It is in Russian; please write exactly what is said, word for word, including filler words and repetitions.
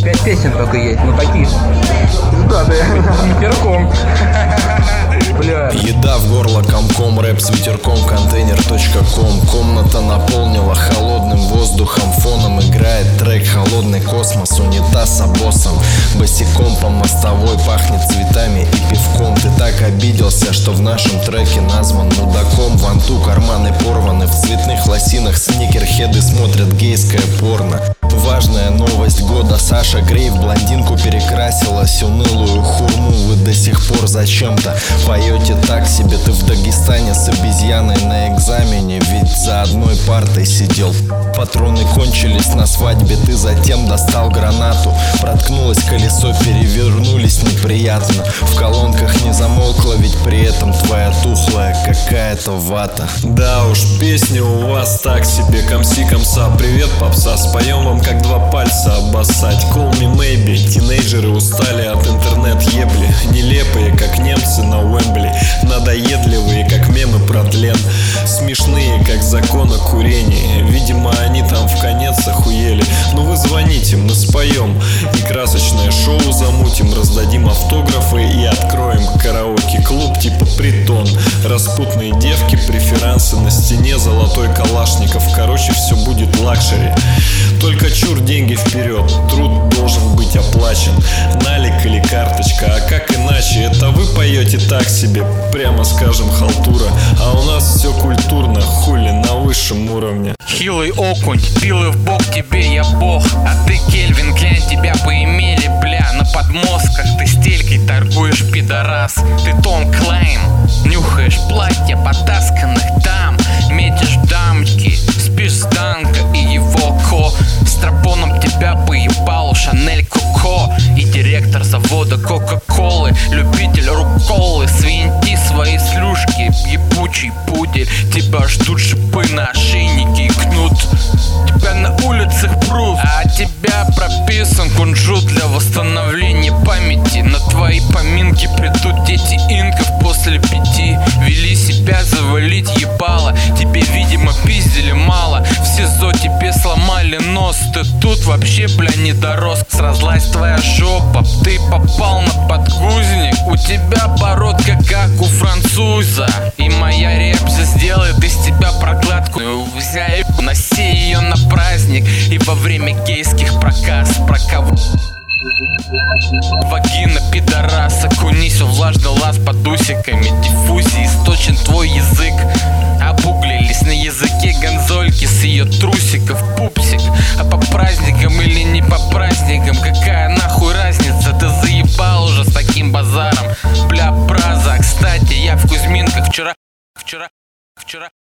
Пять песен только есть, ну таких. Да, да. Перком. Бля. Еда в горло комком, рэп с ветерком, контейнер точка ком. Комната наполнила холодным воздухом, фоном играет трек «Холодный космос», унитаз с обоссом. Босиком по мостовой пахнет цветами и пивком. Ты так обиделся, что в нашем треке назван мудаком. Ванту карманы порваны, в цветных лосинах сникерхеды смотрят гейское порно. Важная новость года: Саша Грей в блондинку перекрасилась. Унылую хурму вы до сих пор зачем-то поете так себе. Ты в Дагестане с обезьяной на экзамене, ведь за одной партой сидел. Патроны кончились на свадьбе, ты затем достал гранату. Проткнулось колесо, перевернулись неприятно. В колонках не замолкла, ведь при этом твоя тухлая какая-то вата. Да уж, песни у вас так себе. Комси, комса, привет, попса. Споем вам как два пальца обоссать. Call me maybe. Тинейджеры устали от интернет-ебли. Нелепые, как немцы на Уэмбли. Надоедливые, как мемы про тлен. Смешные, как закон о курении. Видимо, они там в конец охуели. Ну вы звоните, мы споем. И красочное шоу замутим. Раздадим автографы и откроем караоке-клуб типа притон. Распутные девки, преферансы на стене, золотой калашников. Короче, все будет лакшери. Только чур, деньги вперед, труд должен быть оплачен. Налик или карточка, а как иначе? Это вы поете так себе, прямо скажем, халтура. А у нас все культурно, хули, на высшем уровне. Хилый окунь, пилы в бок, тебе я бог. А ты, Кельвин Кляйн, тебя поимели, бля. На подмостках ты стелькой торгуешь, пидорас. Ты Том Клайн, нюхаешь платья потасканных дам. Метишь дамочки, спишь с Данко и его ко. Страпоном тебя поебал Шанель Коко. И директор завода Кока-Колы, любитель руколы. Свинти свои слюшки, ебучий пудель. Тебя ждут шипы на ошейнике и кнут. Тебя на улицах прут, а тебя прописан кунжут для восстановления памяти. На твои поминки придут дети инков после пяти. Вели себя завалить ебало, тебе, видимо, пиздили мало. В СИЗО тебе сломали нос, ты тут вообще, бля, не дорос. Сразлась твоя жопа, ты попал на подгузник. У тебя бородка, как у француза. И моя репза сделает из тебя прокладку. Взяй, носи ее на праздник и во время гейских проказ. Про кого? Вагина, пидорас, окунись в влажный лаз под усиками. Диффузии источен твой язык. Обуглились на языке гонзольки с ее трусиков пупсик. А по праздникам или не по праздникам, какая нахуй разница? Ты заебал уже с таким базаром, бля, браза. Кстати, я в Кузьминках вчера, вчера, вчера